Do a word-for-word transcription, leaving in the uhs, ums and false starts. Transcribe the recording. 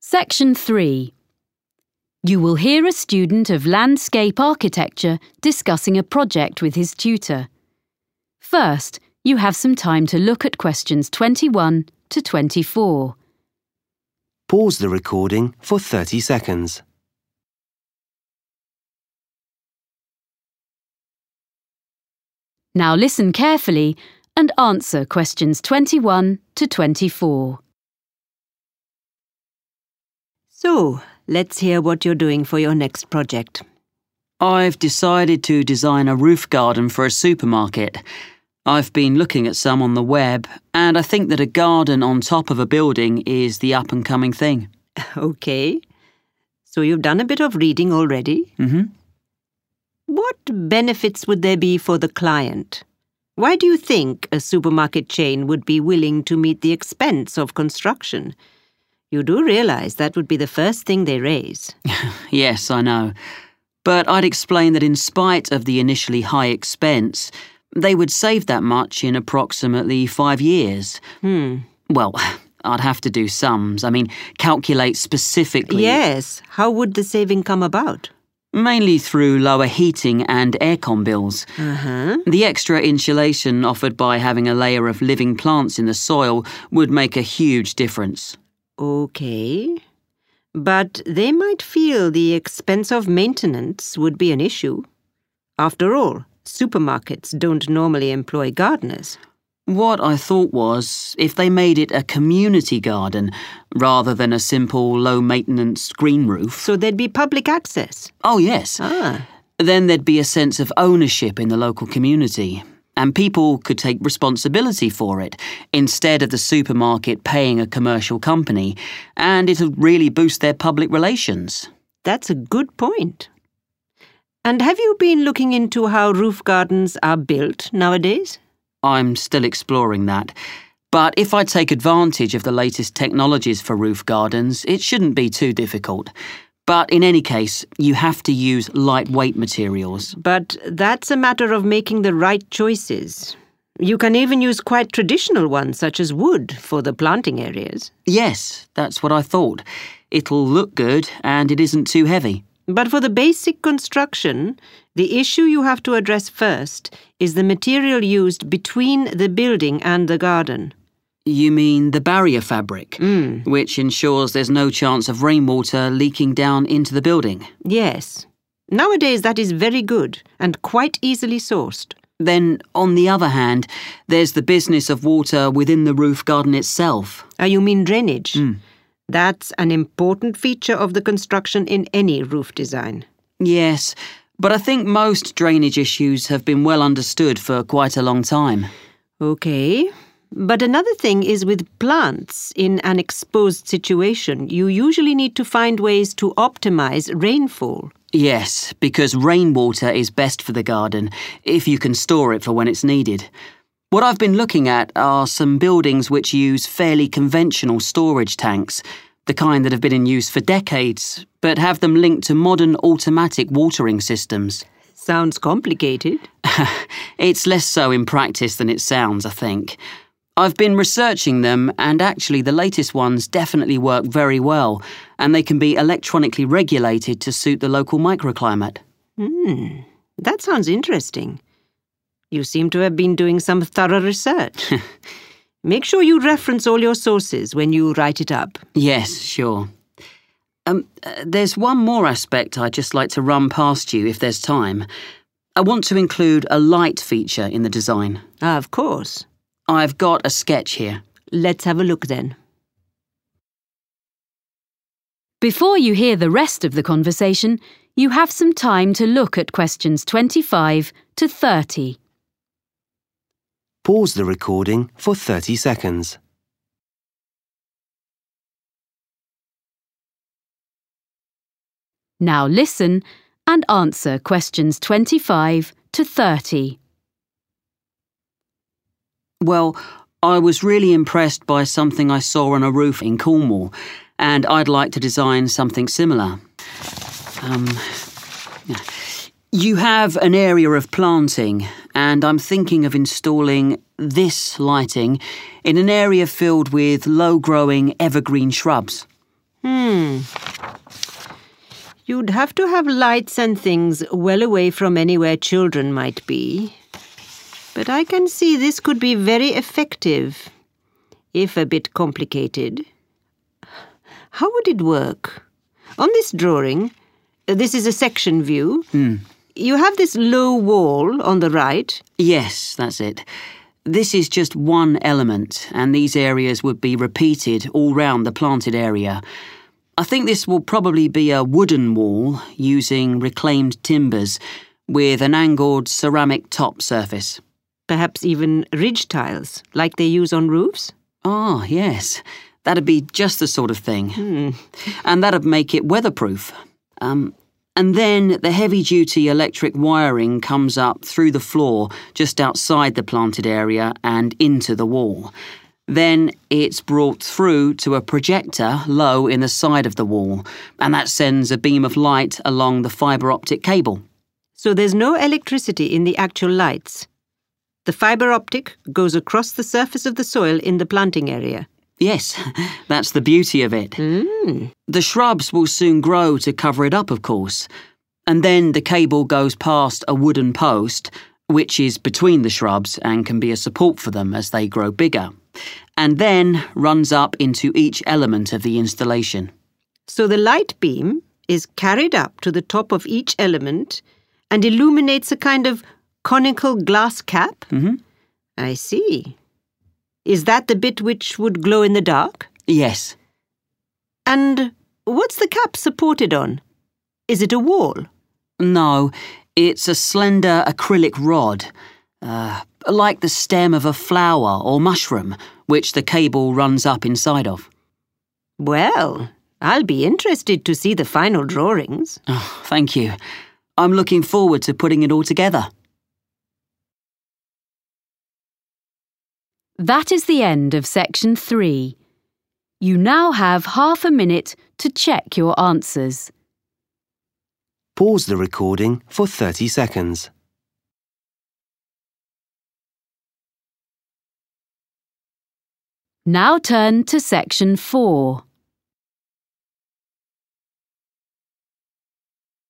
Section three. You will hear a student of landscape architecture discussing a project with his tutor. First, you have some time to look at questions twenty-one to twenty-four. Pause the recording for thirty seconds. Now listen carefully and answer questions twenty-one to twenty-four. So, let's hear what you're doing for your next project. I've decided to design a roof garden for a supermarket. I've been looking at some on the web, and I think that a garden on top of a building is the up-and-coming thing. Okay. So you've done a bit of reading already? Mm-hmm. What benefits would there be for the client? Why do you think a supermarket chain would be willing to meet the expense of construction? You do realize that would be the first thing they raise. Yes, I know. But I'd explain that in spite of the initially high expense, they would save that much in approximately five years. Hmm. Well, I'd have to do sums. I mean, calculate specifically. Yes. How would the saving come about? Mainly through lower heating and aircon bills. Uh-huh. The extra insulation offered by having a layer of living plants in the soil would make a huge difference. Okay. But they might feel the expense of maintenance would be an issue. After all, supermarkets don't normally employ gardeners. What I thought was, if they made it a community garden rather than a simple low-maintenance green roof. So there'd be public access? Oh, yes. Ah. Then there'd be a sense of ownership in the local community, and people could take responsibility for it instead of the supermarket paying a commercial company, and it'd really boost their public relations. That's a good point. And have you been looking into how roof gardens are built nowadays? I'm still exploring that. But if I take advantage of the latest technologies for roof gardens, it shouldn't be too difficult. But in any case, you have to use lightweight materials. But that's a matter of making the right choices. You can even use quite traditional ones, such as wood, for the planting areas. Yes, that's what I thought. It'll look good and it isn't too heavy. But for the basic construction, the issue you have to address first is the material used between the building and the garden. You mean the barrier fabric, Mm. which ensures there's no chance of rainwater leaking down into the building? Yes. Nowadays that is very good and quite easily sourced. Then, on the other hand, there's the business of water within the roof garden itself. Ah, you mean drainage? Mm. That's an important feature of the construction in any roof design. Yes, but I think most drainage issues have been well understood for quite a long time. Okay. But another thing is with plants in an exposed situation, you usually need to find ways to optimize rainfall. Yes, because rainwater is best for the garden, if you can store it for when it's needed. What I've been looking at are some buildings which use fairly conventional storage tanks, the kind that have been in use for decades, but have them linked to modern automatic watering systems. Sounds complicated. It's less so in practice than it sounds, I think. I've been researching them, and actually the latest ones definitely work very well, and they can be electronically regulated to suit the local microclimate. Hmm, that sounds interesting. You seem to have been doing some thorough research. Make sure you reference all your sources when you write it up. Yes, sure. Um, uh, there's one more aspect I'd just like to run past you if there's time. I want to include a light feature in the design. Ah, of course. I've got a sketch here. Let's have a look then. Before you hear the rest of the conversation, you have some time to look at questions twenty-five to thirty. Pause the recording for thirty seconds. Now listen and answer questions twenty-five to thirty. Well, I was really impressed by something I saw on a roof in Cornwall, and I'd like to design something similar. Um, you have an area of planting, and I'm thinking of installing this lighting in an area filled with low-growing evergreen shrubs. Hmm. You'd have to have lights and things well away from anywhere children might be. But I can see this could be very effective, if a bit complicated. How would it work? On this drawing, this is a section view. Hmm. You have this low wall on the right. Yes, that's it. This is just one element, and these areas would be repeated all round the planted area. I think this will probably be a wooden wall using reclaimed timbers with an angled ceramic top surface. Perhaps even ridge tiles, like they use on roofs? Ah, yes. That'd be just the sort of thing. Hmm. And that'd make it weatherproof. Um, and then the heavy-duty electric wiring comes up through the floor just outside the planted area and into the wall. Then it's brought through to a projector low in the side of the wall, and that sends a beam of light along the fibre optic cable. So there's no electricity in the actual lights. The fibre optic goes across the surface of the soil in the planting area. Yes, that's the beauty of it. Mm. The shrubs will soon grow to cover it up, of course. And then the cable goes past a wooden post, which is between the shrubs and can be a support for them as they grow bigger, and then runs up into each element of the installation. So the light beam is carried up to the top of each element and illuminates a kind of conical glass cap? Mm-hmm. I see. Is that the bit which would glow in the dark? Yes. And what's the cap supported on? Is it a wall? No, it's a slender acrylic rod, uh, like the stem of a flower or mushroom, which the cable runs up inside of. Well, I'll be interested to see the final drawings. Oh, thank you. I'm looking forward to putting it all together. That is the end of section three. You now have half a minute to check your answers. Pause the recording for thirty seconds. Now turn to section four.